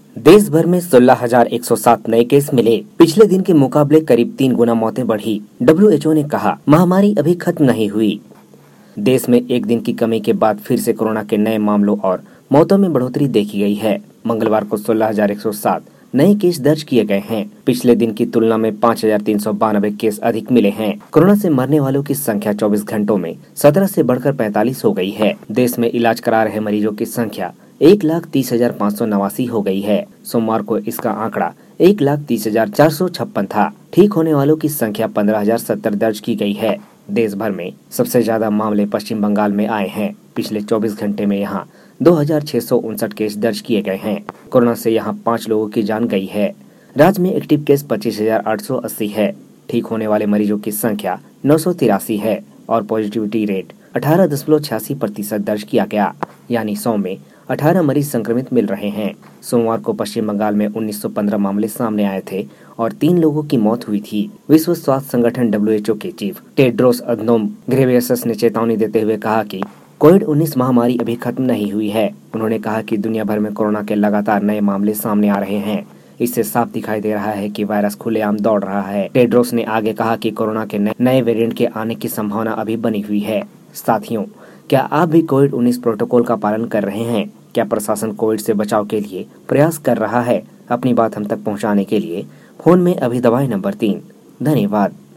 देश भर में 16,107 नए केस मिले। पिछले दिन के मुकाबले करीब 3 गुना मौतें बढ़ी। WHO ने कहा, महामारी अभी खत्म नहीं हुई। देश में एक दिन की कमी के बाद फिर से कोरोना के नए मामलों और मौतों में बढ़ोतरी देखी गई है। मंगलवार को 16,107 नए केस दर्ज किए गए हैं। पिछले दिन की तुलना में 5,392 केस अधिक मिले हैं। कोरोना से मरने वालों की संख्या 24 घंटों में 17 से बढ़कर 45 हो गई है। देश में इलाज करा रहे मरीजों की संख्या 1,30,589 हो गई है। सोमवार को इसका आंकड़ा 1,30,456 था। ठीक होने वालों की संख्या 15,070 दर्ज की गई है। देश भर में सबसे ज्यादा मामले पश्चिम बंगाल में आए हैं। पिछले 24 घंटे में यहाँ 2,659 केस दर्ज किए गए हैं। कोरोना से यहाँ 5 लोगों की जान गई है। राज्य में एक्टिव केस 25,880 है। ठीक होने वाले मरीजों की संख्या 983 है और पॉजिटिविटी रेट 18.86% दर्ज किया गया, यानी 100 में 18 मरीज संक्रमित मिल रहे हैं। सोमवार को पश्चिम बंगाल में 1915 मामले सामने आए थे और 3 लोगों की मौत हुई थी। विश्व स्वास्थ्य संगठन WHO के चीफ टेड्रोस अधनोम घेब्रेयेसस ने चेतावनी देते हुए कहा कि कोविड-19 महामारी अभी खत्म नहीं हुई है। उन्होंने कहा कि दुनिया भर में कोरोना के लगातार नए मामले सामने आ रहे हैं। इससे साफ दिखाई दे रहा है कि वायरस खुलेआम दौड़ रहा है। टेड्रोस ने आगे कहा कि कोरोना के नए वेरिएंट के आने की संभावना अभी बनी हुई है। साथियों, क्या आप भी कोविड-19 प्रोटोकॉल का पालन कर रहे हैं? क्या प्रशासन कोविड से बचाव के लिए प्रयास कर रहा है? अपनी बात हम तक पहुंचाने के लिए फोन में अभी दबाएं नंबर 3। धन्यवाद।